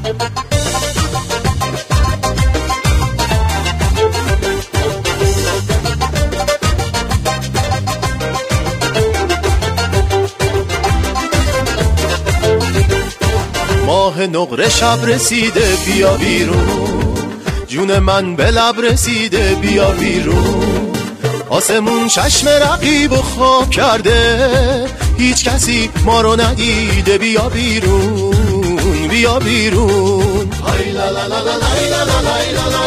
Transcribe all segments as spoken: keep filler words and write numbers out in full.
ماه نقره شب رسیده بیا بیرون، جون من به لب رسیده بیا بیرون. آسمون چشم رقیب و خواب کرده، هیچ کسی ما رو ندیده بیا بیرون بیا بیرون. های لا لا لا لا لا لا لا لا لا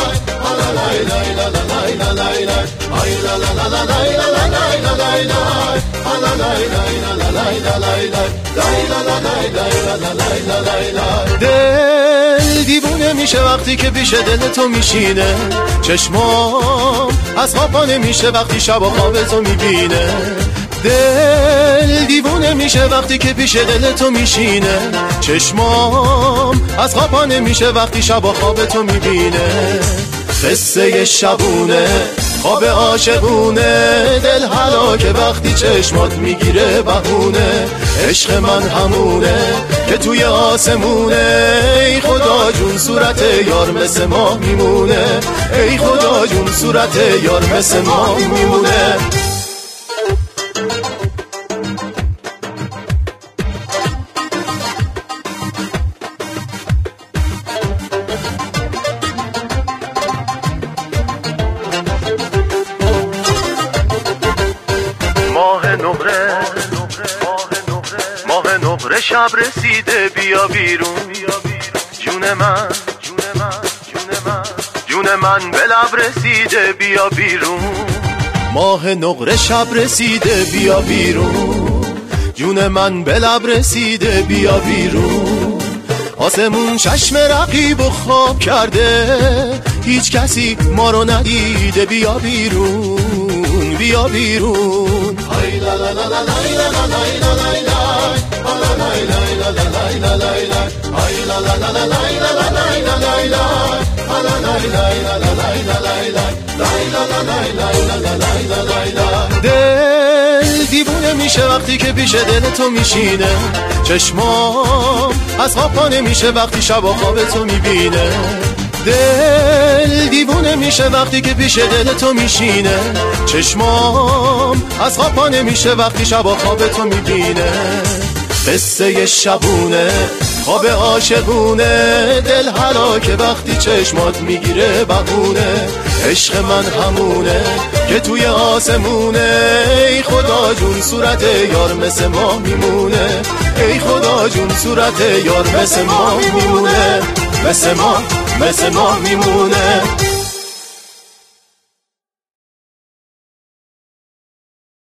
دل دیوونه میشه وقتی که پیش دل تو میشینه، چشمام از خواب نمیشه وقتی شب و خواب تو میبینه. دل دیوونه میشه وقتی که پیش دل تو میشینه، چشمام از خواب نمیشه وقتی شب و خواب تو میبینه. قصه شبونه خواب عاشقونه، دل هلاکه وقتی چشمات میگیره بهونه. عشق من همونه که توی آسمونه، ای خدا جون صورت یار مثل ماه میمونه، ای خدا جون صورت یار مثل ماه میمونه. ماه نقره ماه نقره شب رسیده بیا بیرون، جون من جون من جون من جون من به لب رسیده بیا بیرون. ماه نقره شب رسیده بیا بیرون، جون من به لب رسیده بیا بیرون. آسمون چشم رقیب و خواب کرده، هیچ کسی ما رو ندیده بیا بیرون بیا بیرون. های لا لا لا لا لا لا لا دل دیوونه میشه وقتی که پیش دل تو میشینه، چشمام از خواب پا نمیشه وقتی شب و خواب تو میبینه. دل دیوونه میشه وقتی که پیش دل تو میشینه، چشمام از خواب پا نمیشه وقتی شب و خواب تو میبینه. قصه شبونه خواب عاشقونه، دل هلاکه وقتی چشمات میگیره بهونه. عشق من همونه که توی آسمونه، ای خدا جون صورت یار مثل ماه میمونه، ای خدا جون صورت یار مثل ماه میمونه، مثل ماه مثل ماه میمونه.